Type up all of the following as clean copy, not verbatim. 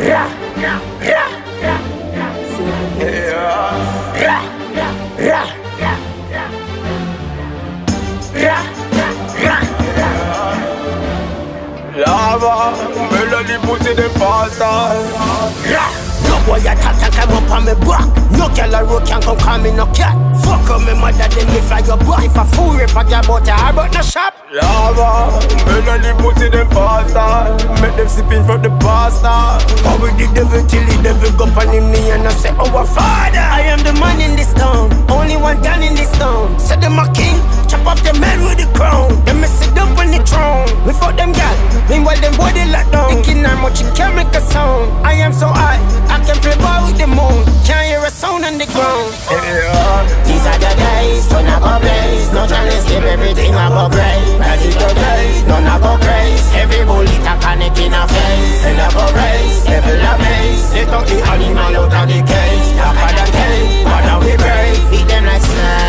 Lava, melody put in the pasta. No boy attack and come up on me back. No girl a road can come call me no cat. Fuck up me mother then me fly your back. If a fool rip a girl bout I brought no shop. Lava, melody put in the pasta. Make them sipping from the pasta. How we the devil till the devil go on him knee and I say our father. I am the man in this town, only one gun in this town. Say them a king, chop off the man with the crown. Them me sit up on the throne. We fuck them gal, meanwhile them boy they lock down. Thinking how much it can make a sound. I am so high, I can play ball with the moon. Can't hear a sound on the ground. These are the days when I go blaze. No chance give everything I go brave. That is the days, none I go craze. Every bullet a connect in a face. And I go race, devil a maze. They took the animal out of the cage. Darker than cage, but now we brave. Feed them like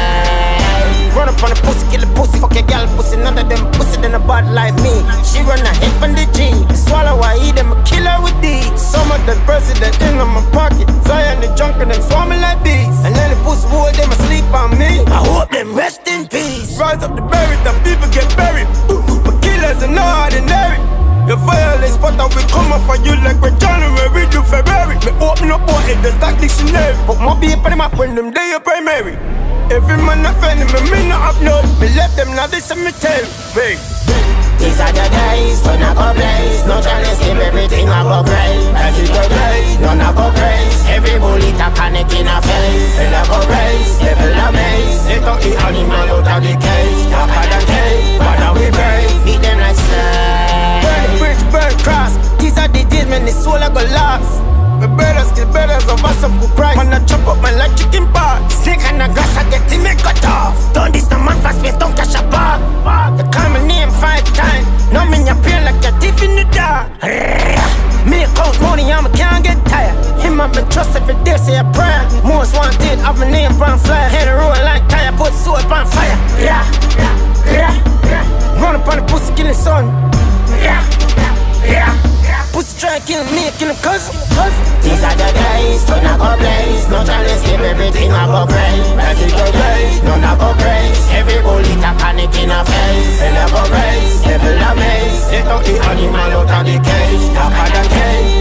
snakes. Run up on the pussy, kill the pussy, fuck your gal pussy. None of them pussy than a bad like me. She run a hip on the G. Swallow I eat them, a killer with these. Some of the president in on my pocket. Fly in the junk and them swarming like bees. And then the pussy boy, them asleep on me. I hope them rest in peace. Rise up the buried, the people get buried. But killers are not ordinary. Your violence, but I will come up for you like we're January to February. Me open up what it does like dictionary. Put my people in my when them day of primary. Every man offending me not have none. Me left them now this cemetery. Wait. These are the days when I go blaze. No chance give everything I go brave. That is the days, none I go praise. Every bullet a connect in a face. And I go race, devil a maze. They took the animal out of the cage. Darker than cage, but now we brave. Beat them like slaves. Burn the bridge, burn cross. These are the days when the soul I go lost. My brothers kill brothers of us some could cry. Man I chop up man like chicken pot. Snake and a grass I get him make cut off. Don't this no man fast face don't catch a bar. They call my name 5 times. Now me you appear like a thief in the dark. Me count money I can't get tired. Him I been trust every day say a prayer. Most wanted of my name brown fly. Head a roll like tire put soap on fire. Run up on the pussy kill the sun. Pussy try to kill me, kill him cousin. These are the days when I go blaze. No chance give everything I go brave. That is the days, none I go praise. Every bullet a connect in a face. And I go race, devil a maze. They took the animal out of the cage. Darker than cage,